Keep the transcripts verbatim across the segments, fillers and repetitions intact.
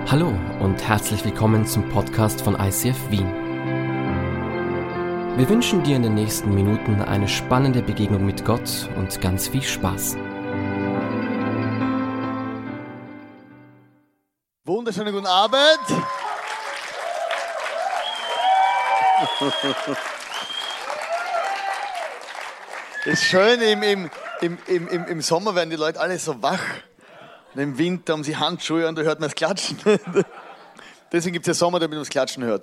Hallo und herzlich willkommen zum Podcast von I C F Wien. Wir wünschen dir in den nächsten Minuten eine spannende Begegnung mit Gott und ganz viel Spaß. Wunderschönen guten Abend. Ist schön, im, im, im, im, im Sommer werden die Leute alle so wach. Und im Winter haben sie Handschuhe und da hört man das Klatschen. Deswegen gibt es ja Sommer, damit man das Klatschen hört.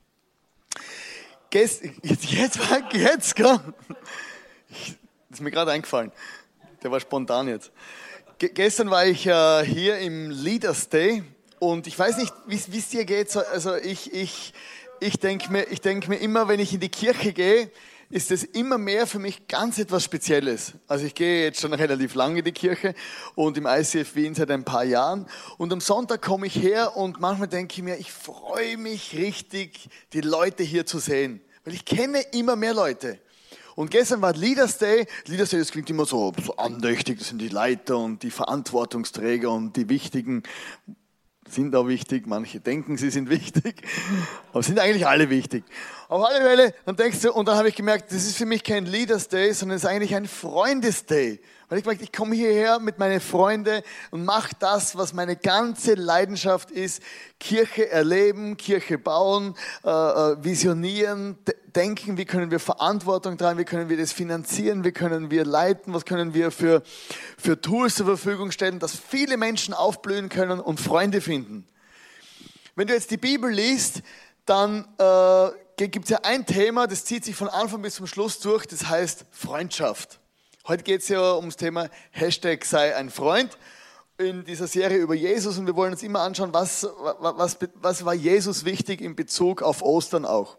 Gest, jetzt, jetzt, jetzt, gell? Das ist mir gerade eingefallen. Der war spontan jetzt. Ge- gestern war ich äh, hier im Leaders Day und ich weiß nicht, wie es dir geht. Also ich, ich, ich denke mir, ich denk mir immer, wenn ich in die Kirche gehe, ist es immer mehr für mich ganz etwas Spezielles. Also ich gehe jetzt schon relativ lange in die Kirche und im I C F Wien seit ein paar Jahren. Und am Sonntag komme ich her und manchmal denke ich mir, ich freue mich richtig, die Leute hier zu sehen. Weil ich kenne immer mehr Leute. Und gestern war Leaders Day. Leaders Day, das klingt immer so, so andächtig. Das sind die Leiter und die Verantwortungsträger und die Wichtigen. Sind auch wichtig, manche denken, sie sind wichtig, aber sind eigentlich alle wichtig. Auf alle Fälle, dann denkst du, und dann habe ich gemerkt, das ist für mich kein Leaders Day, sondern es ist eigentlich ein Freundes Day. Weil ich gemerkt, ich komme hierher mit meinen Freunden und mache das, was meine ganze Leidenschaft ist. Kirche erleben, Kirche bauen, äh, visionieren, d- denken, wie können wir Verantwortung tragen, wie können wir das finanzieren, wie können wir leiten, was können wir für, für Tools zur Verfügung stellen, dass viele Menschen aufblühen können und Freunde finden. Wenn du jetzt die Bibel liest, dann äh, gibt es ja ein Thema, das zieht sich von Anfang bis zum Schluss durch, das heißt Freundschaft. Heute geht es ja ums Thema Hashtag sei ein Freund in dieser Serie über Jesus und wir wollen uns immer anschauen, was, was, was war Jesus wichtig in Bezug auf Ostern auch.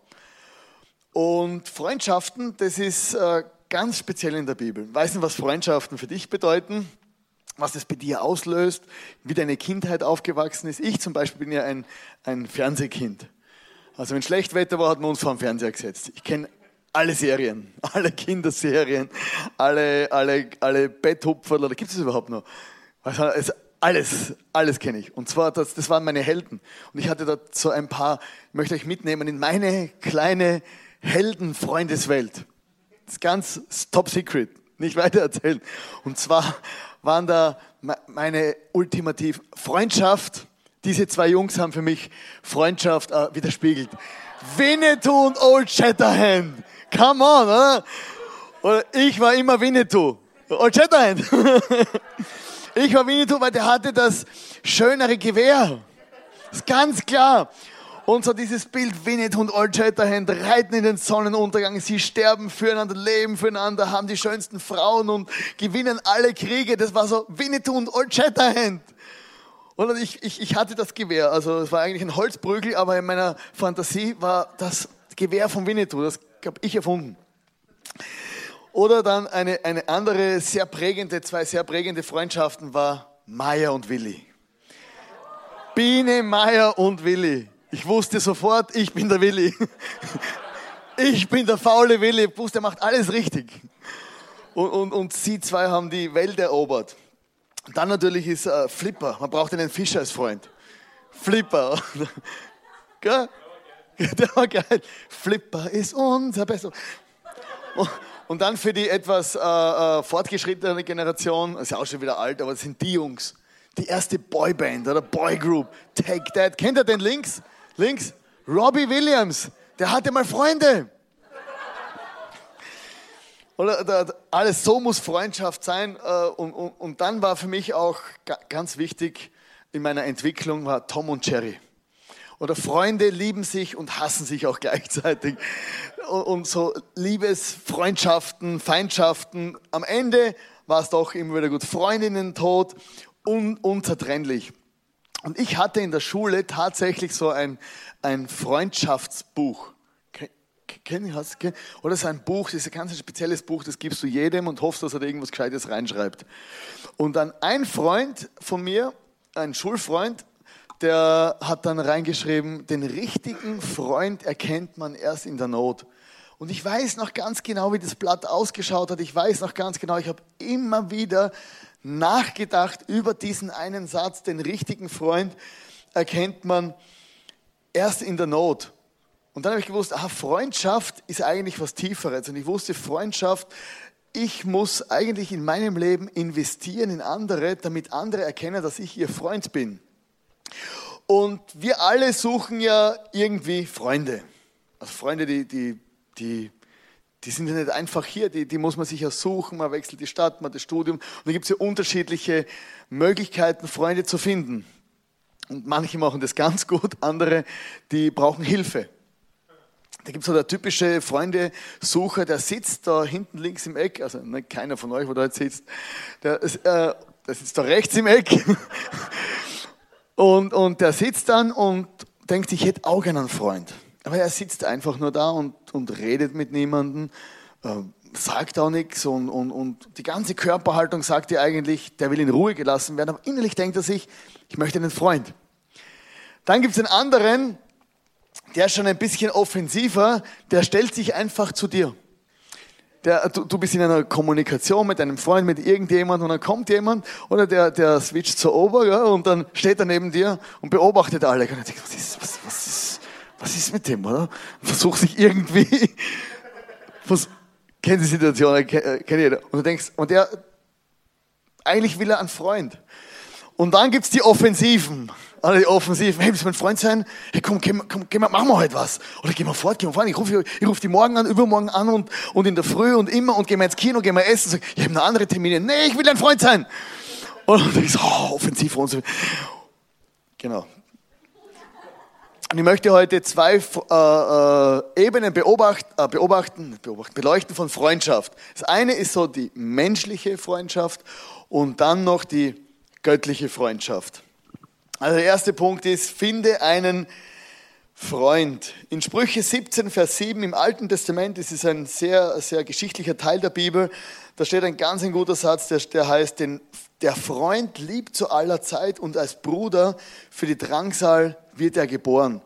Und Freundschaften, das ist äh, ganz speziell in der Bibel. Weißt du, was Freundschaften für dich bedeuten? Was das bei dir auslöst? Wie deine Kindheit aufgewachsen ist? Ich zum Beispiel bin ja ein, ein Fernsehkind. Also wenn schlecht Wetter war, hat man uns vor den Fernseher gesetzt. Ich kenne alle Serien, alle Kinderserien, alle, alle, alle Betthupferl, oder gibt es das überhaupt noch? Also alles, alles kenne ich. Und zwar, das, das waren meine Helden. Und ich hatte dort so ein paar, ich möchte euch mitnehmen in meine kleine Helden-Freundeswelt. Das ist ganz top secret, nicht weiter erzählen. Und zwar waren da meine ultimativ Freundschaft. Diese zwei Jungs haben für mich Freundschaft äh, widerspiegelt. Winnetou und Old Shatterhand. Come on, oder? Oder ich war immer Winnetou. Old Shatterhand. Ich war Winnetou, weil der hatte das schönere Gewehr. Das ist ganz klar. Und so dieses Bild, Winnetou und Old Shatterhand reiten in den Sonnenuntergang. Sie sterben füreinander, leben füreinander, haben die schönsten Frauen und gewinnen alle Kriege. Das war so Winnetou und Old Shatterhand. Und ich, ich, ich hatte das Gewehr. Also es war eigentlich ein Holzprügel, aber in meiner Fantasie war das Gewehr von Winnetou. Das habe ich erfunden. Oder dann eine, eine andere sehr prägende, zwei sehr prägende Freundschaften war Maya und Willi. Biene, Maya und Willi. Ich wusste sofort, ich bin der Willi. Ich bin der faule Willi. Ich wusste, er macht alles richtig. Und, und, und sie zwei haben die Welt erobert. Dann natürlich ist äh, Flipper. Man braucht einen Fischer als Freund. Flipper. Gell? Der war geil. Flipper ist unser Bester. Und, und dann für die etwas äh, äh, fortgeschrittene Generation, ist ja auch schon wieder alt, aber das sind die Jungs. Die erste Boyband oder Boygroup. Take That. Kennt ihr den links? Links? Robbie Williams. Der hatte mal Freunde. Oder, oder, alles so muss Freundschaft sein. Äh, und, und, und dann war für mich auch ga, ganz wichtig in meiner Entwicklung war Tom und Jerry. Oder Freunde lieben sich und hassen sich auch gleichzeitig. Und, und so Liebesfreundschaften, Feindschaften. Am Ende war es doch immer wieder gut. Freundinnen tot, un, unzertrennlich. Und ich hatte in der Schule tatsächlich so ein, ein Freundschaftsbuch. Kenn, hast, kenn, oder so ein Buch, das ist ein ganz spezielles Buch, das gibst du jedem und hoffst, dass er da irgendwas Gescheites reinschreibt. Und dann ein Freund von mir, ein Schulfreund, der hat dann reingeschrieben, den richtigen Freund erkennt man erst in der Not. Und ich weiß noch ganz genau, wie das Blatt ausgeschaut hat. Ich weiß noch ganz genau, ich habe immer wieder nachgedacht über diesen einen Satz, den richtigen Freund erkennt man erst in der Not. Und dann habe ich gewusst, aha, Freundschaft ist eigentlich was Tieferes. Und ich wusste, Freundschaft, ich muss eigentlich in meinem Leben investieren in andere, damit andere erkennen, dass ich ihr Freund bin. Und wir alle suchen ja irgendwie Freunde. Also Freunde, die, die, die, die sind ja nicht einfach hier, die, die muss man sich ja suchen, man wechselt die Stadt, man das Studium. Und da gibt es ja unterschiedliche Möglichkeiten, Freunde zu finden. Und manche machen das ganz gut, andere, die brauchen Hilfe. Da gibt es so der typische Freundesucher, der sitzt da hinten links im Eck, also nicht keiner von euch, wo da jetzt sitzt, der, äh, der sitzt da rechts im Eck und, und der sitzt dann und denkt, ich hätte auch gerne einen Freund. Aber er sitzt einfach nur da und, und redet mit niemandem, äh, sagt auch nichts und, und, und die ganze Körperhaltung sagt dir eigentlich, der will in Ruhe gelassen werden, aber innerlich denkt er sich, ich möchte einen Freund. Dann gibt es einen anderen, der ist schon ein bisschen offensiver, der stellt sich einfach zu dir. Der, du, du bist in einer Kommunikation mit einem Freund, mit irgendjemandem und dann kommt jemand oder der, der switcht zur Ober, ja, und dann steht er neben dir und beobachtet alle. Und denkt, was ist, was, was ist, was ist mit dem, oder? Und versucht sich irgendwie, was, kennt die Situation, kennt jeder. Und du denkst, und der, eigentlich will er einen Freund. Und dann gibt's die Offensiven. Alle die Offensiven. Hey, willst du mein Freund sein? Hey, komm, geh, komm, geh mal, machen wir heute was. Oder geh mal fort, geh mal fort. Ich rufe ich ruf die morgen an, übermorgen an und, und in der Früh und immer und geh mal ins Kino, geh mal essen. Sag, ich habe noch andere Termine. Nee, ich will dein Freund sein. Und ich so, oh, offensiv und so. Genau. Und ich möchte heute zwei äh, äh, Ebenen beobacht, äh, beobachten, beobachten, beleuchten von Freundschaft. Das eine ist so die menschliche Freundschaft und dann noch die göttliche Freundschaft. Also der erste Punkt ist, finde einen Freund. In Sprüche siebzehn, Vers sieben im Alten Testament, das ist ein sehr, sehr geschichtlicher Teil der Bibel, da steht ein ganz ein guter Satz, der, der heißt, den, der Freund liebt zu aller Zeit und als Bruder für die Drangsal wird er geboren.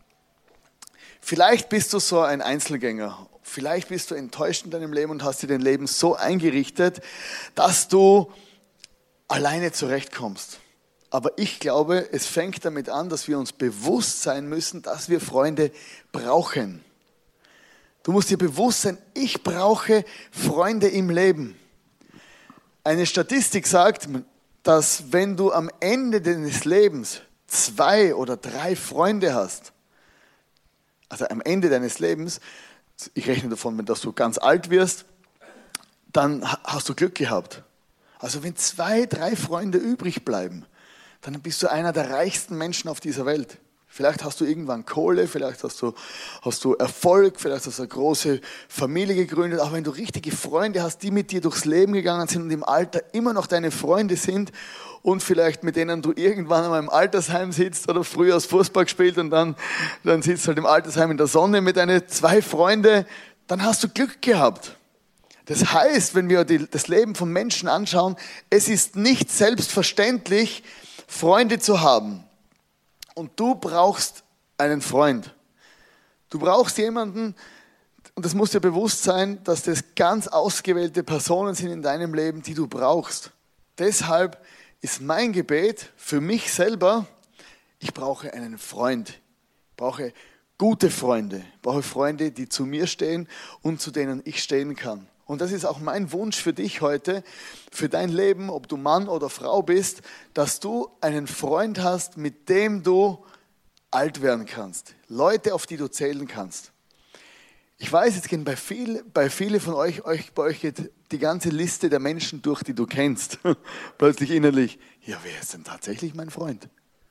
Vielleicht bist du so ein Einzelgänger, vielleicht bist du enttäuscht in deinem Leben und hast dir dein Leben so eingerichtet, dass du alleine zurechtkommst. Aber ich glaube, es fängt damit an, dass wir uns bewusst sein müssen, dass wir Freunde brauchen. Du musst dir bewusst sein, ich brauche Freunde im Leben. Eine Statistik sagt, dass wenn du am Ende deines Lebens zwei oder drei Freunde hast, also am Ende deines Lebens, ich rechne davon, dass du ganz alt wirst, dann hast du Glück gehabt. Also wenn zwei, drei Freunde übrig bleiben, dann bist du einer der reichsten Menschen auf dieser Welt. Vielleicht hast du irgendwann Kohle, vielleicht hast du, hast du Erfolg, vielleicht hast du eine große Familie gegründet. Aber wenn du richtige Freunde hast, die mit dir durchs Leben gegangen sind und im Alter immer noch deine Freunde sind und vielleicht mit denen du irgendwann einmal im Altersheim sitzt oder früher aus Fußball gespielt und dann, dann sitzt du halt im Altersheim in der Sonne mit deinen zwei Freunden, dann hast du Glück gehabt. Das heißt, wenn wir die, das Leben von Menschen anschauen, es ist nicht selbstverständlich, Freunde zu haben. Und du brauchst einen Freund. Du brauchst jemanden, und das muss dir bewusst sein, dass das ganz ausgewählte Personen sind in deinem Leben, die du brauchst. Deshalb ist mein Gebet für mich selber, ich brauche einen Freund. Ich brauche gute Freunde. Ich brauche Freunde, die zu mir stehen und zu denen ich stehen kann. Und das ist auch mein Wunsch für dich heute, für dein Leben, ob du Mann oder Frau bist, dass du einen Freund hast, mit dem du alt werden kannst. Leute, auf die du zählen kannst. Ich weiß, jetzt gehen bei viel, bei vielen von euch, euch, bei euch geht die ganze Liste der Menschen durch, die du kennst. Plötzlich innerlich, ja, wer ist denn tatsächlich mein Freund?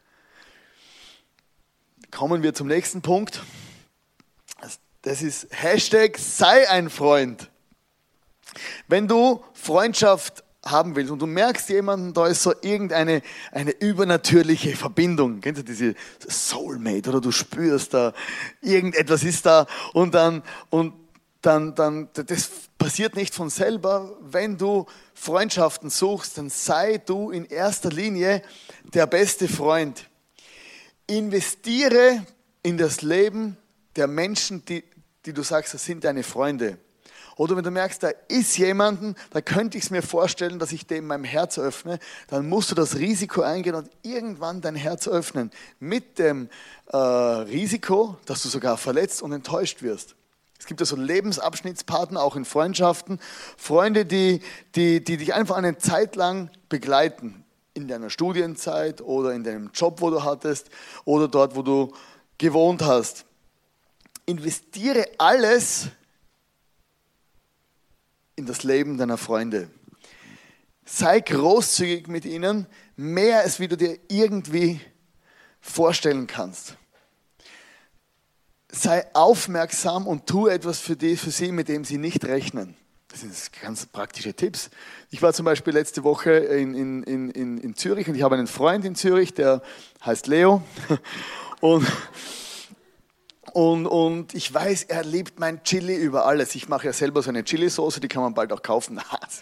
Kommen wir zum nächsten Punkt. Das ist Hashtag sei ein Freund. Wenn du Freundschaft haben willst und du merkst jemanden, da ist so irgendeine eine übernatürliche Verbindung, kennst du diese Soulmate oder du spürst da, irgendetwas ist da und dann, und dann, dann, das passiert nicht von selber. Wenn du Freundschaften suchst, dann sei du in erster Linie der beste Freund. Investiere in das Leben der Menschen, die, die du sagst, das sind deine Freunde. Oder wenn du merkst, da ist jemanden, da könnte ich es mir vorstellen, dass ich dem mein Herz öffne, dann musst du das Risiko eingehen und irgendwann dein Herz öffnen. Mit dem äh, Risiko, dass du sogar verletzt und enttäuscht wirst. Es gibt ja so Lebensabschnittspartner, auch in Freundschaften. Freunde, die, die, die dich einfach eine Zeit lang begleiten. In deiner Studienzeit oder in deinem Job, wo du hattest oder dort, wo du gewohnt hast. Investiere alles in das Leben deiner Freunde. Sei großzügig mit ihnen, mehr als wie du dir irgendwie vorstellen kannst. Sei aufmerksam und tue etwas für, die, für sie, mit dem sie nicht rechnen. Das sind ganz praktische Tipps. Ich war zum Beispiel letzte Woche in, in, in, in Zürich und ich habe einen Freund in Zürich, der heißt Leo. Und Und, und ich weiß, er liebt mein Chili über alles. Ich mache ja selber so eine Chili-Soße, die kann man bald auch kaufen.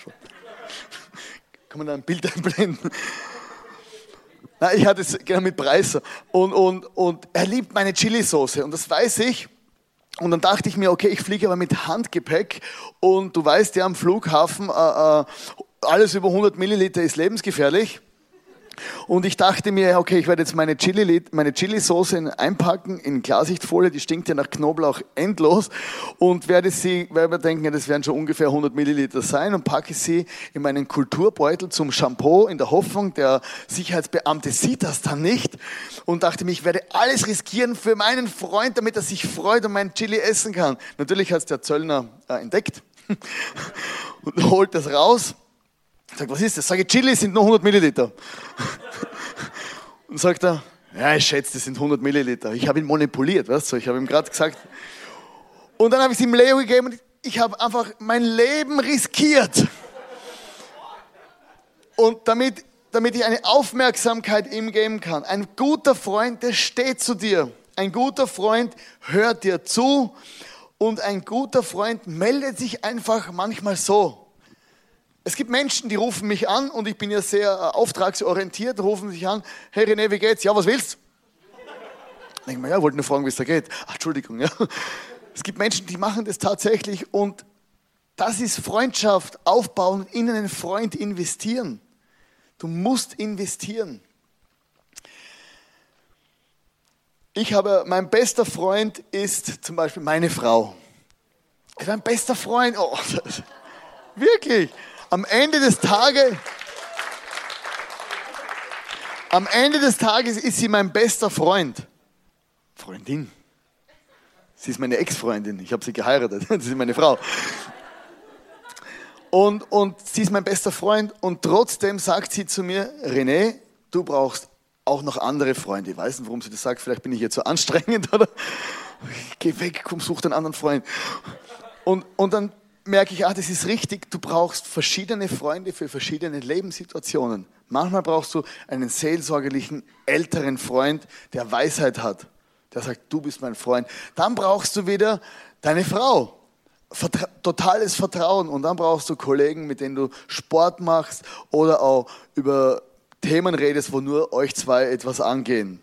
Kann man da ein Bild einblenden? Nein, ich hatte es gerne mit Preis. Und, und, und er liebt meine Chili-Soße und das weiß ich. Und dann dachte ich mir, okay, ich fliege aber mit Handgepäck und du weißt ja am Flughafen, äh, äh, alles über hundert Milliliter ist lebensgefährlich. Und ich dachte mir, okay, ich werde jetzt meine Chili, meine Chili-Soße einpacken in Klarsichtfolie, die stinkt ja nach Knoblauch endlos und werde sie, werde mir denken, ja, das werden schon ungefähr hundert Milliliter sein und packe sie in meinen Kulturbeutel zum Shampoo in der Hoffnung, der Sicherheitsbeamte sieht das dann nicht und dachte mir, ich werde alles riskieren für meinen Freund, damit er sich freut und mein Chili essen kann. Natürlich hat es der Zöllner äh, entdeckt und holt das raus. Ich sage, was ist das? Sage ich, Chili sind nur hundert Milliliter. Und sagt er, ja, ich schätze, das sind hundert Milliliter. Ich habe ihn manipuliert, weißt du, ich habe ihm gerade gesagt. Und dann habe ich es ihm Leo gegeben und ich habe einfach mein Leben riskiert. Und damit, damit ich eine Aufmerksamkeit ihm geben kann. Ein guter Freund, der steht zu dir. Ein guter Freund hört dir zu und ein guter Freund meldet sich einfach manchmal so. Es gibt Menschen, die rufen mich an und ich bin ja sehr auftragsorientiert, rufen sich an, hey René, wie geht's? Ja, was willst du? Ich denke mir, ja, wollte nur fragen, wie es da geht. Ach, Entschuldigung, ja. Es gibt Menschen, die machen das tatsächlich und das ist Freundschaft aufbauen und in einen Freund investieren. Du musst investieren. Ich habe, mein bester Freund ist zum Beispiel meine Frau. Mein bester Freund, oh, wirklich. Am Ende des Tages, am Ende des Tages ist sie mein bester Freund. Freundin. Sie ist meine Ex-Freundin. Ich habe sie geheiratet. Sie ist meine Frau. Und, und sie ist mein bester Freund. Und trotzdem sagt sie zu mir, René, du brauchst auch noch andere Freunde. Ich weiß nicht, warum sie das sagt. Vielleicht bin ich jetzt so anstrengend. Oder? Geh weg, komm, such einen anderen Freund. Und, und dann merke ich, ah, das ist richtig, du brauchst verschiedene Freunde für verschiedene Lebenssituationen. Manchmal brauchst du einen seelsorgerlichen, älteren Freund, der Weisheit hat. Der sagt, du bist mein Freund. Dann brauchst du wieder deine Frau. Vertra- totales Vertrauen. Und dann brauchst du Kollegen, mit denen du Sport machst oder auch über Themen redest, wo nur euch zwei etwas angehen.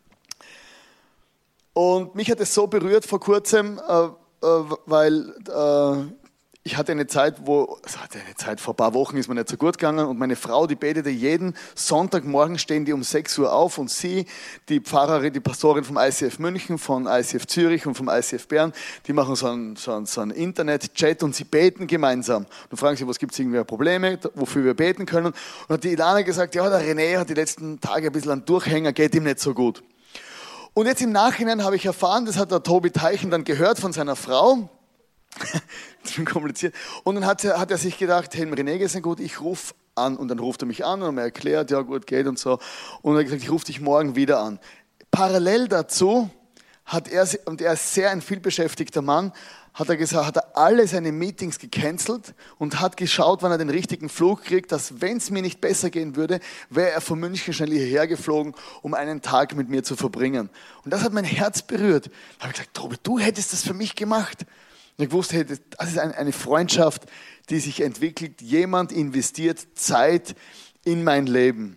Und mich hat es so berührt vor kurzem, äh, äh, weil äh, ich hatte eine Zeit, wo, also hatte eine Zeit, vor ein paar Wochen ist mir nicht so gut gegangen und meine Frau, die betete jeden Sonntagmorgen, stehen die um sechs Uhr auf und sie, die Pfarrerin, die Pastorin vom I C F München, von I C F Zürich und vom I C F Bern, die machen so einen, so einen, so einen Internet-Chat und sie beten gemeinsam. Und fragen sie, was gibt es irgendwie Probleme, wofür wir beten können. Und hat die Ilana gesagt, ja, der René hat die letzten Tage ein bisschen einen Durchhänger, geht ihm nicht so gut. Und jetzt im Nachhinein habe ich erfahren, das hat der Tobi Teichen dann gehört von seiner Frau, das ist schon kompliziert. Und dann hat er, hat er sich gedacht, hey, René geht es nicht gut, ich rufe an. Und dann ruft er mich an und er erklärt, ja gut, geht und so. Und er hat gesagt, ich rufe dich morgen wieder an. Parallel dazu hat er, und er ist sehr ein vielbeschäftigter Mann, hat er gesagt, hat er alle seine Meetings gecancelt und hat geschaut, wann er den richtigen Flug kriegt, dass wenn es mir nicht besser gehen würde, wäre er von München schnell hierher geflogen, um einen Tag mit mir zu verbringen. Und das hat mein Herz berührt. Da habe ich gesagt, Tobi, du hättest das für mich gemacht. Und ich wusste, hey, das ist eine Freundschaft, die sich entwickelt. Jemand investiert Zeit in mein Leben.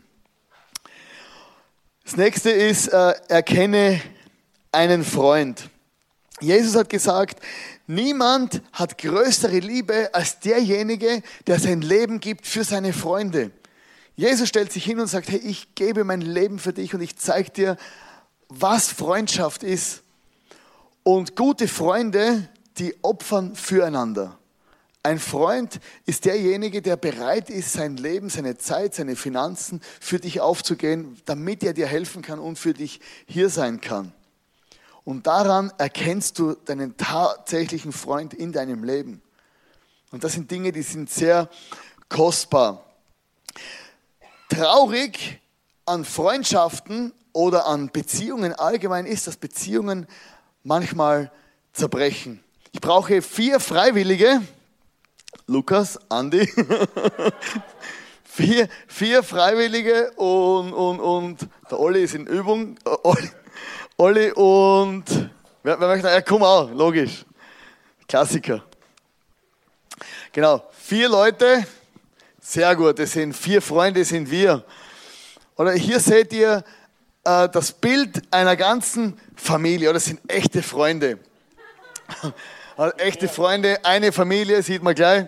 Das nächste ist, äh, erkenne einen Freund. Jesus hat gesagt, Niemand hat größere Liebe als derjenige, der sein Leben gibt für seine Freunde. Jesus stellt sich hin und sagt, hey, ich gebe mein Leben für dich und ich zeige dir, was Freundschaft ist. Und gute Freunde, die opfern füreinander. Ein Freund ist derjenige, der bereit ist, sein Leben, seine Zeit, seine Finanzen für dich aufzugehen, damit er dir helfen kann und für dich hier sein kann. Und daran erkennst du deinen tatsächlichen Freund in deinem Leben. Und das sind Dinge, die sind sehr kostbar. Traurig an Freundschaften oder an Beziehungen allgemein ist, dass Beziehungen manchmal zerbrechen. Ich brauche vier Freiwillige. Lukas, Andi. vier, vier Freiwillige und, und, und der Olli ist in Übung. Olli, Olli und wer, wer möchte? Ja, komm auch, logisch. Klassiker. Genau, vier Leute. Sehr gut, das sind vier Freunde, sind wir. Oder hier seht ihr äh, das Bild einer ganzen Familie. Oder das sind echte Freunde. Also echte Freunde, eine Familie, sieht man gleich.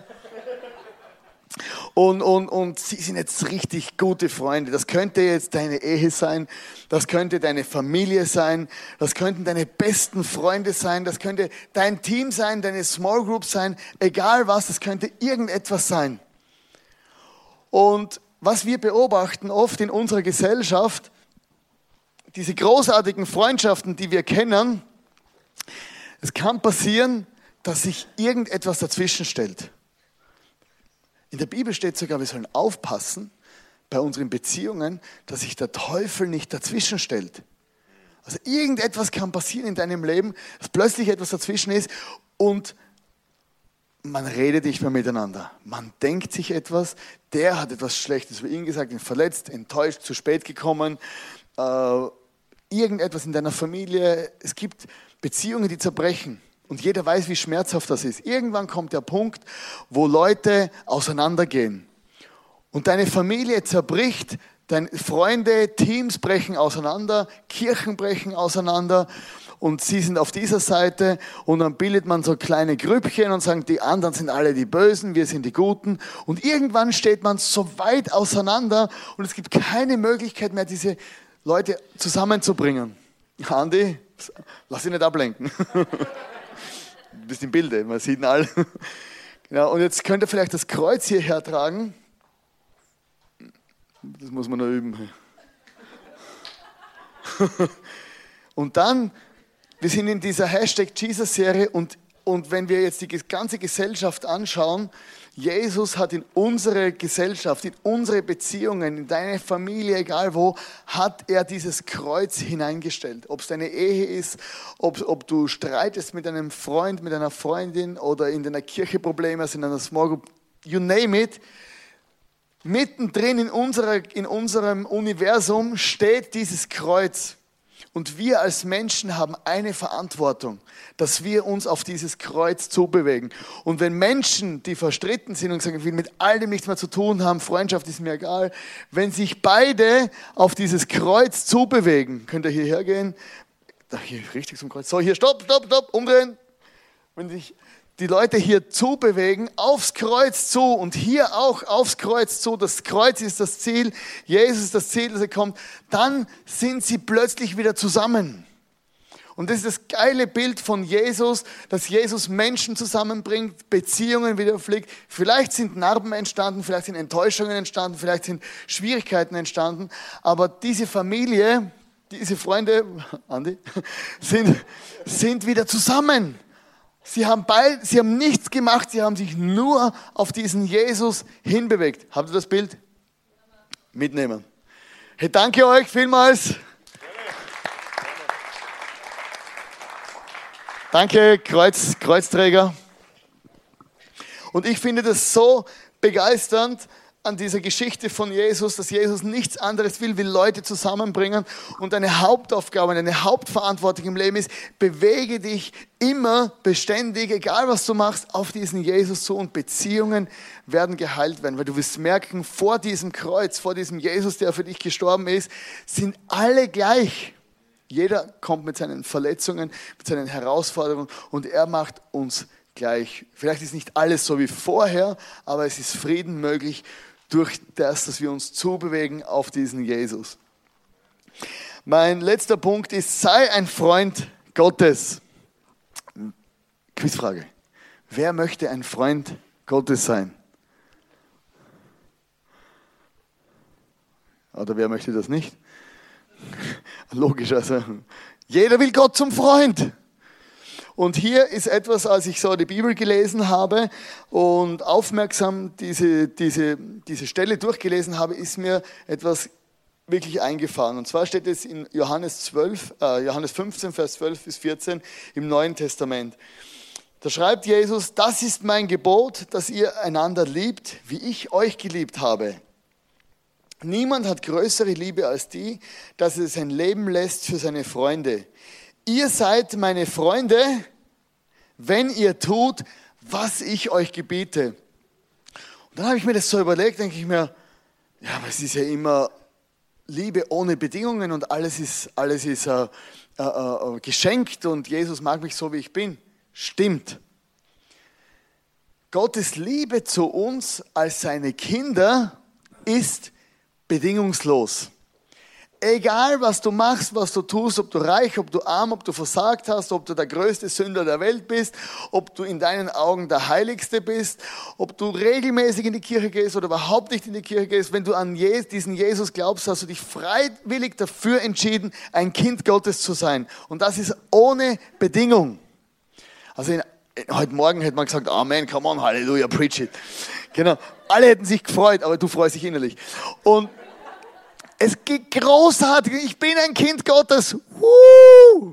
Und, und, und sie sind jetzt richtig gute Freunde. Das könnte jetzt deine Ehe sein, das könnte deine Familie sein, das könnten deine besten Freunde sein, das könnte dein Team sein, deine Small Group sein, egal was, das könnte irgendetwas sein. Und was wir beobachten oft in unserer Gesellschaft, diese großartigen Freundschaften, die wir kennen, es kann passieren, dass sich irgendetwas dazwischen stellt. In der Bibel steht sogar, wir sollen aufpassen bei unseren Beziehungen, dass sich der Teufel nicht dazwischen stellt. Also irgendetwas kann passieren in deinem Leben, dass plötzlich etwas dazwischen ist und man redet nicht mehr miteinander. Man denkt sich etwas, der hat etwas Schlechtes über ihn gesagt, ihn verletzt, enttäuscht, zu spät gekommen, äh, irgendetwas in deiner Familie. Es gibt Beziehungen, die zerbrechen. Und jeder weiß, wie schmerzhaft das ist. Irgendwann kommt der Punkt, wo Leute auseinandergehen. Und deine Familie zerbricht, deine Freunde, Teams brechen auseinander, Kirchen brechen auseinander. Und sie sind auf dieser Seite und dann bildet man so kleine Grüppchen und sagen, die anderen sind alle die Bösen, wir sind die Guten. Und irgendwann steht man so weit auseinander und es gibt keine Möglichkeit mehr, diese Leute zusammenzubringen. Andi, lass dich nicht ablenken. Du bist im Bilde, man sieht ihn alle. Genau, und jetzt könnt ihr vielleicht das Kreuz hierher tragen. Das muss man noch üben. Und dann, wir sind in dieser Hashtag Jesus-Serie und, und wenn wir jetzt die ganze Gesellschaft anschauen, Jesus hat in unsere Gesellschaft, in unsere Beziehungen, in deine Familie, egal wo, hat er dieses Kreuz hineingestellt. Ob es deine Ehe ist, ob, ob du streitest mit einem Freund, mit einer Freundin oder in deiner Kirche Probleme hast, in einer Small Group, you name it. Mittendrin in, unserer, in unserem Universum steht dieses Kreuz. Und wir als Menschen haben eine Verantwortung, dass wir uns auf dieses Kreuz zubewegen. Und wenn Menschen, die verstritten sind und sagen, ich will mit all dem nichts mehr zu tun haben, Freundschaft ist mir egal, wenn sich beide auf dieses Kreuz zubewegen, könnt ihr hierher gehen, da hier richtig zum Kreuz, so hier, stopp, stopp, stopp, umdrehen. Wenn sich die Leute hier zubewegen, aufs Kreuz zu und hier auch aufs Kreuz zu, das Kreuz ist das Ziel, Jesus ist das Ziel, dass er kommt, dann sind sie plötzlich wieder zusammen. Und das ist das geile Bild von Jesus, dass Jesus Menschen zusammenbringt, Beziehungen wieder pflegt. Vielleicht sind Narben entstanden, vielleicht sind Enttäuschungen entstanden, vielleicht sind Schwierigkeiten entstanden, aber diese Familie, diese Freunde, Andi, sind, sind wieder zusammen. Sie haben, beid, sie haben nichts gemacht, sie haben sich nur auf diesen Jesus hinbewegt. Habt ihr das Bild? Mitnehmen. Hey, danke euch vielmals. Danke, Kreuz, Kreuzträger. Und ich finde das so begeisternd an dieser Geschichte von Jesus, dass Jesus nichts anderes will, will Leute zusammenbringen und eine Hauptaufgabe, eine Hauptverantwortung im Leben ist, bewege dich immer beständig, egal was du machst, auf diesen Jesus zu und Beziehungen werden geheilt werden, weil du wirst merken, vor diesem Kreuz, vor diesem Jesus, der für dich gestorben ist, sind alle gleich. Jeder kommt mit seinen Verletzungen, mit seinen Herausforderungen und er macht uns gleich. Vielleicht ist nicht alles so wie vorher, aber es ist Frieden möglich durch das, dass wir uns zubewegen auf diesen Jesus. Mein letzter Punkt ist, sei ein Freund Gottes. Quizfrage. Wer möchte ein Freund Gottes sein? Oder wer möchte das nicht? Logisch, also jeder will Gott zum Freund. Und hier ist etwas, als ich so die Bibel gelesen habe und aufmerksam diese, diese, diese Stelle durchgelesen habe, ist mir etwas wirklich eingefahren. Und zwar steht es in Johannes zwölf, äh, Johannes fünfzehn, Vers zwölf bis vierzehn im Neuen Testament. Da schreibt Jesus, das ist mein Gebot, dass ihr einander liebt, wie ich euch geliebt habe. Niemand hat größere Liebe als die, dass er sein Leben lässt für seine Freunde. Ihr seid meine Freunde, wenn ihr tut, was ich euch gebiete. Und dann habe ich mir das so überlegt, denke ich mir, ja, aber es ist ja immer Liebe ohne Bedingungen und alles ist, alles ist äh, äh, äh, geschenkt und Jesus mag mich so, wie ich bin. Stimmt. Gottes Liebe zu uns als seine Kinder ist bedingungslos. Egal, was du machst, was du tust, ob du reich, ob du arm, ob du versagt hast, ob du der größte Sünder der Welt bist, ob du in deinen Augen der Heiligste bist, ob du regelmäßig in die Kirche gehst oder überhaupt nicht in die Kirche gehst, wenn du an diesen Jesus glaubst, hast du dich freiwillig dafür entschieden, ein Kind Gottes zu sein. Und das ist ohne Bedingung. Also in, heute Morgen hätte man gesagt, Amen, come on, Halleluja, preach it. Genau, alle hätten sich gefreut, aber du freust dich innerlich. Und es geht großartig, ich bin ein Kind Gottes. Woo!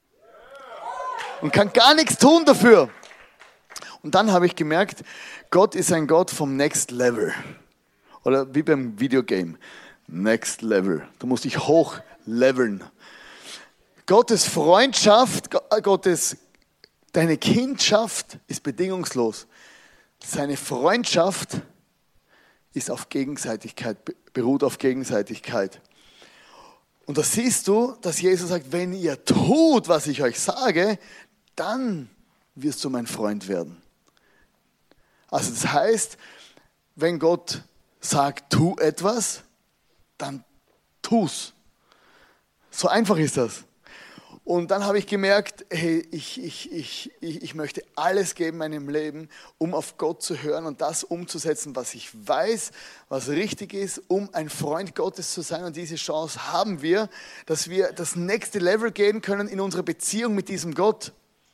Und kann gar nichts tun dafür. Und dann habe ich gemerkt, Gott ist ein Gott vom Next Level. Oder wie beim Videogame. Next Level. Du musst dich hochleveln. Gottes Freundschaft, Gottes, deine Kindschaft ist bedingungslos. Seine Freundschaft ist auf Gegenseitigkeit, beruht auf Gegenseitigkeit. Und da siehst du, dass Jesus sagt, wenn ihr tut, was ich euch sage, dann wirst du mein Freund werden. Also das heißt, wenn Gott sagt, tu etwas, dann tu's. So einfach ist das. Und dann habe ich gemerkt, hey, ich, ich, ich, ich, ich möchte alles geben in meinem Leben, um auf Gott zu hören und das umzusetzen, was ich weiß, was richtig ist, um ein Freund Gottes zu sein. Und diese Chance haben wir, dass wir das nächste Level gehen können in unserer Beziehung mit diesem Gott.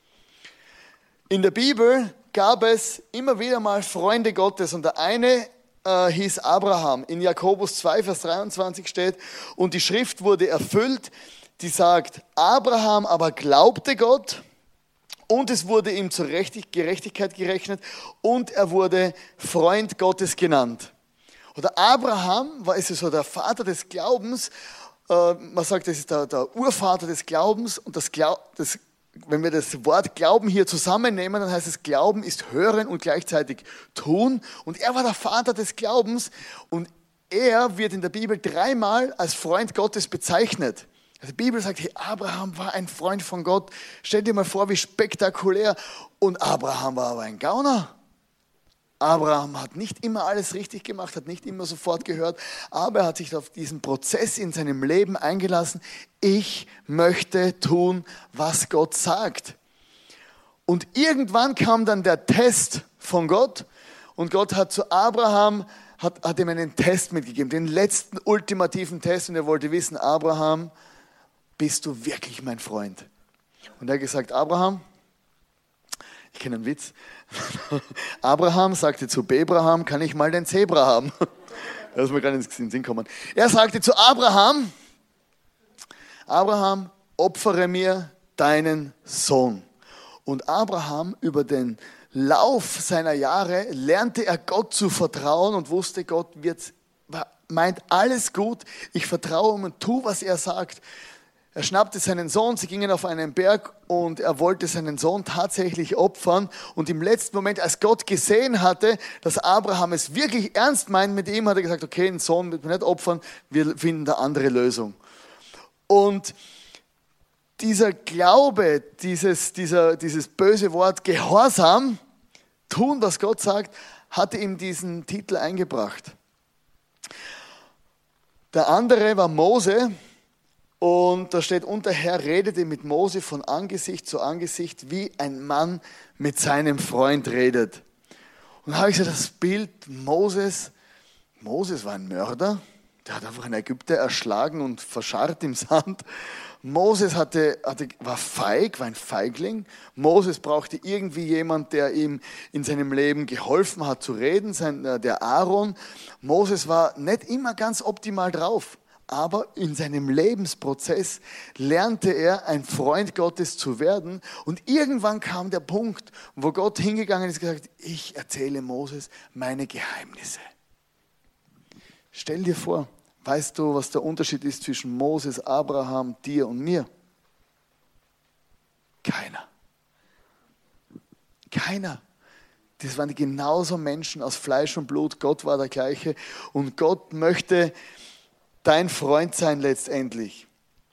In der Bibel gab es immer wieder mal Freunde Gottes und der eine äh, hieß Abraham. In Jakobus zwei, Vers dreiundzwanzig steht, und die Schrift wurde erfüllt, die sagt, Abraham aber glaubte Gott und es wurde ihm zur Gerechtigkeit gerechnet und er wurde Freund Gottes genannt. Oder Abraham war es so der Vater des Glaubens, äh, man sagt, das ist der, der Urvater des Glaubens und das, Glaub, das wenn wir das Wort Glauben hier zusammennehmen, dann heißt es, Glauben ist hören und gleichzeitig tun. Und er war der Vater des Glaubens und er wird in der Bibel dreimal als Freund Gottes bezeichnet. Die Bibel sagt, hey, Abraham war ein Freund von Gott. Stell dir mal vor, wie spektakulär. Und Abraham war aber ein Gauner. Abraham hat nicht immer alles richtig gemacht, hat nicht immer sofort gehört, aber er hat sich auf diesen Prozess in seinem Leben eingelassen. Ich möchte tun, was Gott sagt. Und irgendwann kam dann der Test von Gott und Gott hat zu Abraham, hat, hat ihm einen Test mitgegeben, den letzten ultimativen Test und er wollte wissen, Abraham, bist du wirklich mein Freund? Und er hat gesagt, Abraham, ich kenne einen Witz, Abraham sagte zu Bebraham, kann ich mal den Zebra haben? Das ist mir gerade in den Sinn gekommen. Er sagte zu Abraham, Abraham, opfere mir deinen Sohn. Und Abraham über den Lauf seiner Jahre lernte er Gott zu vertrauen und wusste, Gott wird, meint alles gut, ich vertraue ihm und tu, was er sagt. Er schnappte seinen Sohn, sie gingen auf einen Berg und er wollte seinen Sohn tatsächlich opfern. Und im letzten Moment, als Gott gesehen hatte, dass Abraham es wirklich ernst meint mit ihm, hat er gesagt, okay, den Sohn wird man nicht opfern, wir finden eine andere Lösung. Und dieser Glaube, dieses, dieser, dieses böse Wort Gehorsam, tun, was Gott sagt, hatte ihm diesen Titel eingebracht. Der andere war Mose und da steht, und der Herr redete mit Mose von Angesicht zu Angesicht, wie ein Mann mit seinem Freund redet. Und da habe ich so das Bild Moses, Moses war ein Mörder, der hat einfach einen Ägypter erschlagen und verscharrt im Sand. Moses hatte, hatte, war feig, war ein Feigling. Moses brauchte irgendwie jemand, der ihm in seinem Leben geholfen hat zu reden, sein, der Aaron. Moses war nicht immer ganz optimal drauf, aber in seinem Lebensprozess lernte er, ein Freund Gottes zu werden. Und irgendwann kam der Punkt, wo Gott hingegangen ist und gesagt, ich erzähle Moses meine Geheimnisse. Stell dir vor, weißt du, was der Unterschied ist zwischen Moses, Abraham, dir und mir? Keiner. Keiner. Das waren genauso Menschen aus Fleisch und Blut. Gott war der gleiche. Und Gott möchte dein Freund sein letztendlich.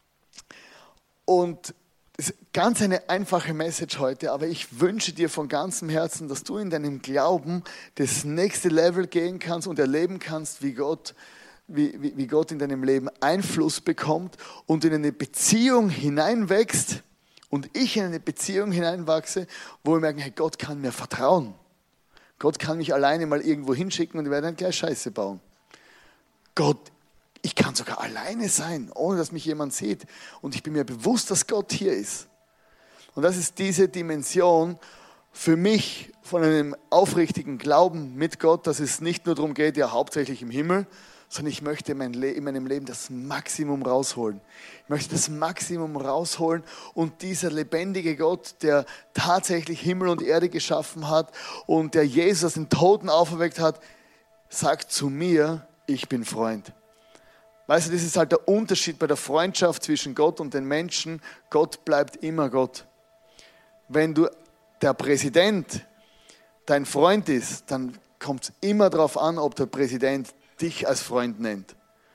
Und das ist ganz eine einfache Message heute, aber ich wünsche dir von ganzem Herzen, dass du in deinem Glauben das nächste Level gehen kannst und erleben kannst, wie Gott Wie, wie, wie Gott in deinem Leben Einfluss bekommt und in eine Beziehung hineinwächst und ich in eine Beziehung hineinwachse, wo wir merken, hey, Gott kann mir vertrauen. Gott kann mich alleine mal irgendwo hinschicken und ich werde dann gleich Scheiße bauen. Gott, ich kann sogar alleine sein, ohne dass mich jemand sieht. Und ich bin mir bewusst, dass Gott hier ist. Und das ist diese Dimension für mich von einem aufrichtigen Glauben mit Gott, dass es nicht nur darum geht, ja hauptsächlich im Himmel, sondern ich möchte in meinem Leben das Maximum rausholen. Ich möchte das Maximum rausholen und dieser lebendige Gott, der tatsächlich Himmel und Erde geschaffen hat und der Jesus aus den Toten auferweckt hat, sagt zu mir, ich bin Freund. Weißt du, das ist halt der Unterschied bei der Freundschaft zwischen Gott und den Menschen. Gott bleibt immer Gott. Wenn du der Präsident dein Freund ist, dann kommt es immer darauf an, ob der Präsident dich als Freund nennt.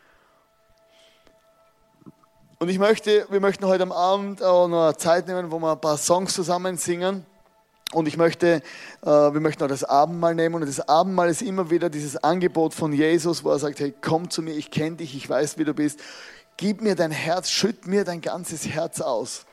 Und ich möchte, wir möchten heute am Abend auch noch eine Zeit nehmen, wo wir ein paar Songs zusammen singen. Und ich möchte, äh, wir möchten auch das Abendmahl nehmen. Und das Abendmahl ist immer wieder dieses Angebot von Jesus, wo er sagt, hey, komm zu mir, ich kenne dich, ich weiß, wie du bist. Gib mir dein Herz, schütt mir dein ganzes Herz aus.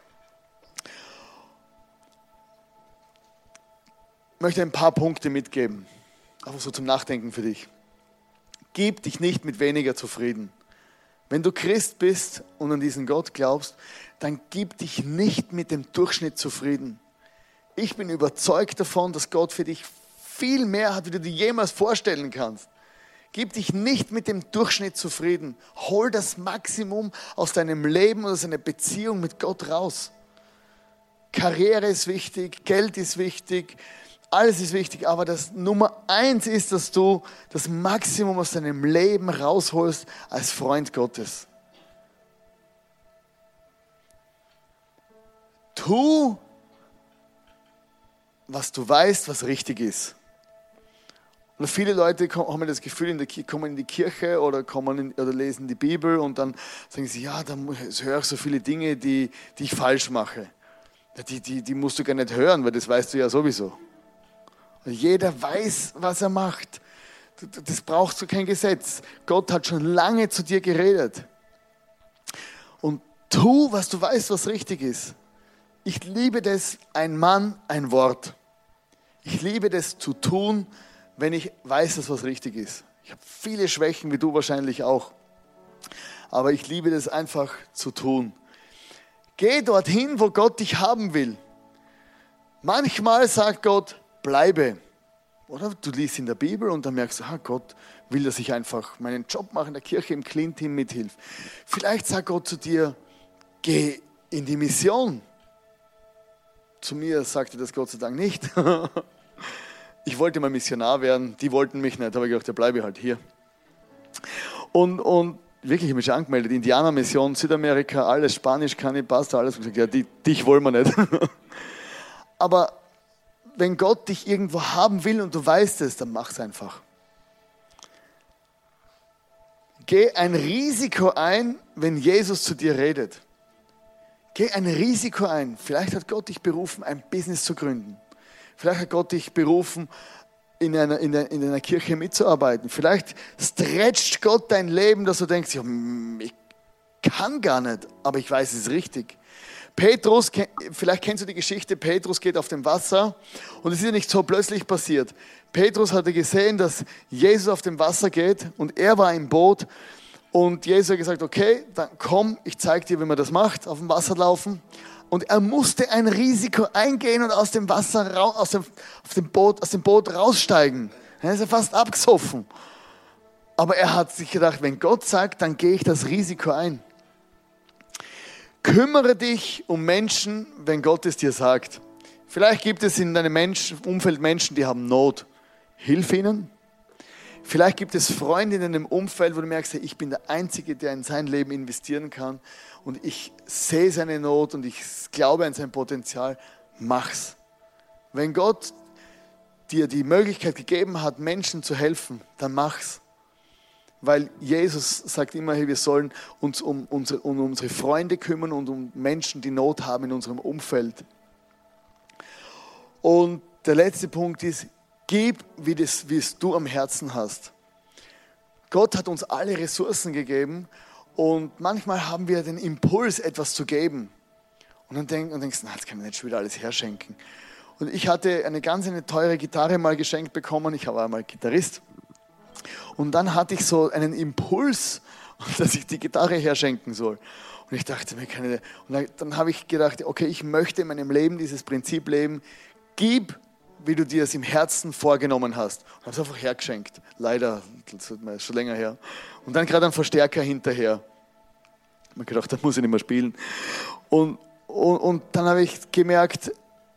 Ich möchte ein paar Punkte mitgeben, einfach so zum Nachdenken für dich. Gib dich nicht mit weniger zufrieden. Wenn du Christ bist und an diesen Gott glaubst, dann gib dich nicht mit dem Durchschnitt zufrieden. Ich bin überzeugt davon, dass Gott für dich viel mehr hat, wie du dir jemals vorstellen kannst. Gib dich nicht mit dem Durchschnitt zufrieden. Hol das Maximum aus deinem Leben und aus einer Beziehung mit Gott raus. Karriere ist wichtig, Geld ist wichtig, alles ist wichtig, aber das Nummer eins ist, dass du das Maximum aus deinem Leben rausholst als Freund Gottes. Tu, was du weißt, was richtig ist. Und viele Leute haben das Gefühl, in der Kirche, kommen in die Kirche oder, kommen in, oder lesen die Bibel und dann sagen sie, ja, da höre ich so viele Dinge, die, die ich falsch mache. Die, die, die musst du gar nicht hören, weil das weißt du ja sowieso. Jeder weiß, was er macht. Das brauchst du kein Gesetz. Gott hat schon lange zu dir geredet. Und tu, was du weißt, was richtig ist. Ich liebe das, ein Mann, ein Wort. Ich liebe das zu tun, wenn ich weiß, dass was richtig ist. Ich habe viele Schwächen, wie du wahrscheinlich auch. Aber ich liebe das einfach zu tun. Geh dorthin, wo Gott dich haben will. Manchmal sagt Gott, bleibe. Oder du liest in der Bibel und dann merkst du, ah, Gott will, dass ich einfach meinen Job mache in der Kirche, im Clean-Team mithilfe. Vielleicht sagt Gott zu dir, geh in die Mission. Zu mir sagte das Gott sei Dank nicht. Ich wollte mal Missionar werden, die wollten mich nicht, aber ich dachte, ja, bleibe halt hier. Und, und wirklich, ich habe mich schon angemeldet, Indianermission, Südamerika, alles, Spanisch kann ich, passt alles. Ich habe gesagt, ja, die, dich wollen wir nicht. Aber wenn Gott dich irgendwo haben will und du weißt es, dann mach es einfach. Geh ein Risiko ein, wenn Jesus zu dir redet. Geh ein Risiko ein. Vielleicht hat Gott dich berufen, ein Business zu gründen. Vielleicht hat Gott dich berufen, in einer, in einer, in einer Kirche mitzuarbeiten. Vielleicht stretcht Gott dein Leben, dass du denkst, ja, ich kann gar nicht, aber ich weiß, es ist richtig. Petrus, vielleicht kennst du die Geschichte, Petrus geht auf dem Wasser und es ist ja nicht so plötzlich passiert. Petrus hatte gesehen, dass Jesus auf dem Wasser geht und er war im Boot und Jesus hat gesagt, okay, dann komm, ich zeige dir, wie man das macht, auf dem Wasser laufen. Und er musste ein Risiko eingehen und aus dem Wasser, raus, aus dem, auf dem Boot, aus dem Boot raussteigen. Er ist ja fast abgesoffen. Aber er hat sich gedacht, wenn Gott sagt, dann gehe ich das Risiko ein. Kümmere dich um Menschen, wenn Gott es dir sagt. Vielleicht gibt es in deinem Menschen, Umfeld Menschen, die haben Not. Hilf ihnen. Vielleicht gibt es Freunde in deinem Umfeld, wo du merkst, ich bin der Einzige, der in sein Leben investieren kann. Und ich sehe seine Not und ich glaube an sein Potenzial. Mach's. Wenn Gott dir die Möglichkeit gegeben hat, Menschen zu helfen, dann mach's. Weil Jesus sagt immer, hey, wir sollen uns um unsere, um unsere Freunde kümmern und um Menschen, die Not haben in unserem Umfeld. Und der letzte Punkt ist, gib, wie, das, wie es du am Herzen hast. Gott hat uns alle Ressourcen gegeben und manchmal haben wir den Impuls, etwas zu geben. Und dann denk, und denkst du, na, jetzt kann ich nicht schon wieder alles herschenken. Und ich hatte eine ganz eine teure Gitarre mal geschenkt bekommen. Ich war einmal Gitarrist. Und dann hatte ich so einen Impuls, dass ich die Gitarre herschenken soll. Und ich dachte mir, keine, und dann, dann habe ich gedacht, okay, ich möchte in meinem Leben dieses Prinzip leben, gib, wie du dir es im Herzen vorgenommen hast. Und habe es einfach hergeschenkt. Leider, das ist schon länger her. Und dann gerade ein Verstärker hinterher. Ich habe mir gedacht, da muss ich nicht mehr spielen. Und, und, und dann habe ich gemerkt,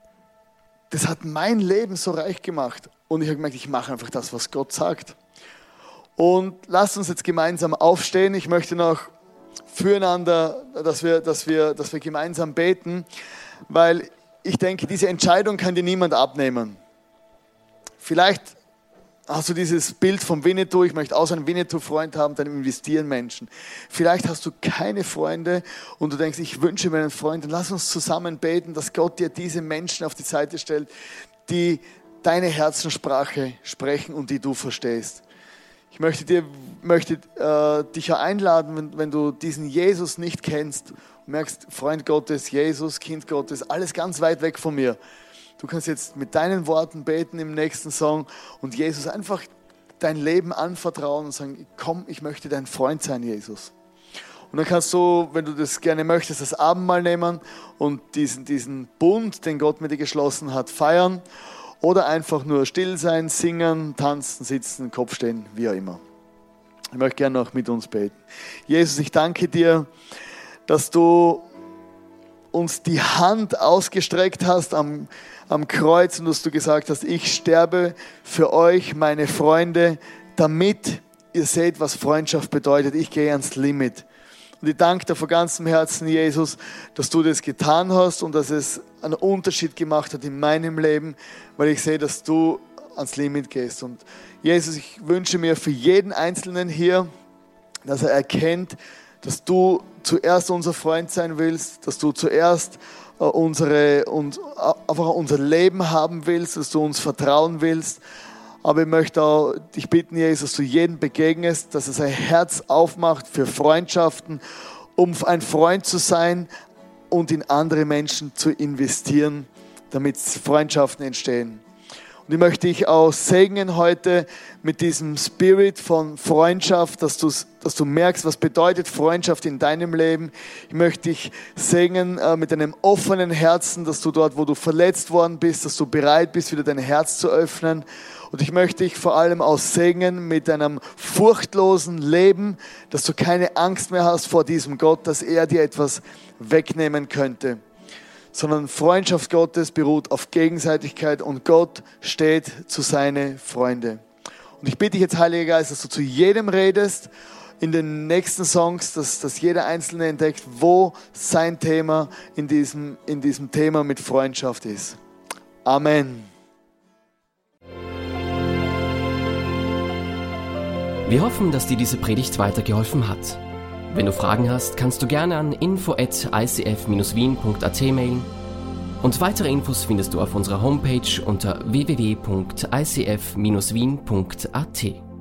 das hat mein Leben so reich gemacht. Und ich habe gemerkt, ich mache einfach das, was Gott sagt. Und lasst uns jetzt gemeinsam aufstehen. Ich möchte noch füreinander, dass wir, dass wir, dass wir gemeinsam beten, weil ich denke, diese Entscheidung kann dir niemand abnehmen. Vielleicht hast du dieses Bild vom Winnetou, ich möchte auch so einen Winnetou-Freund haben, dann investieren Menschen. Vielleicht hast du keine Freunde und du denkst, ich wünsche mir einen Freund. Dann lass uns zusammen beten, dass Gott dir diese Menschen auf die Seite stellt, die deine Herzenssprache sprechen und die du verstehst. Ich möchte, dir, möchte äh, dich ja einladen, wenn, wenn du diesen Jesus nicht kennst und merkst, Freund Gottes, Jesus, Kind Gottes, alles ganz weit weg von mir. Du kannst jetzt mit deinen Worten beten im nächsten Song und Jesus einfach dein Leben anvertrauen und sagen, komm, ich möchte dein Freund sein, Jesus. Und dann kannst du, wenn du das gerne möchtest, das Abendmahl nehmen und diesen, diesen Bund, den Gott mit dir geschlossen hat, feiern. Oder einfach nur still sein, singen, tanzen, sitzen, Kopf stehen, wie auch immer. Ich möchte gerne noch mit uns beten. Jesus, ich danke dir, dass du uns die Hand ausgestreckt hast am, am Kreuz und dass du gesagt hast, ich sterbe für euch, meine Freunde, damit ihr seht, was Freundschaft bedeutet. Ich gehe ans Limit. Und ich danke dir von ganzem Herzen, Jesus, dass du das getan hast und dass es einen Unterschied gemacht hat in meinem Leben, weil ich sehe, dass du ans Limit gehst. Und Jesus, ich wünsche mir für jeden Einzelnen hier, dass er erkennt, dass du zuerst unser Freund sein willst, dass du zuerst unsere, und einfach unser Leben haben willst, dass du uns vertrauen willst. Aber ich möchte auch dich bitten, Jesus, dass du jedem begegnest, dass er sein Herz aufmacht für Freundschaften, um ein Freund zu sein und in andere Menschen zu investieren, damit Freundschaften entstehen. Und ich möchte dich auch segnen heute mit diesem Spirit von Freundschaft, dass, dass du merkst, was bedeutet Freundschaft in deinem Leben. Ich möchte dich segnen äh, mit einem offenen Herzen, dass du dort, wo du verletzt worden bist, dass du bereit bist, wieder dein Herz zu öffnen. Und ich möchte dich vor allem auch segnen mit einem furchtlosen Leben, dass du keine Angst mehr hast vor diesem Gott, dass er dir etwas wegnehmen könnte. Sondern Freundschaft Gottes beruht auf Gegenseitigkeit und Gott steht zu seinen Freunden. Und ich bitte dich jetzt, Heiliger Geist, dass du zu jedem redest in den nächsten Songs, dass, dass jeder Einzelne entdeckt, wo sein Thema in diesem, in diesem Thema mit Freundschaft ist. Amen. Wir hoffen, dass dir diese Predigt weitergeholfen hat. Wenn du Fragen hast, kannst du gerne an info at i c f dash wien punkt a t mailen. Und weitere Infos findest du auf unserer Homepage unter w w w punkt i c f dash wien punkt a t.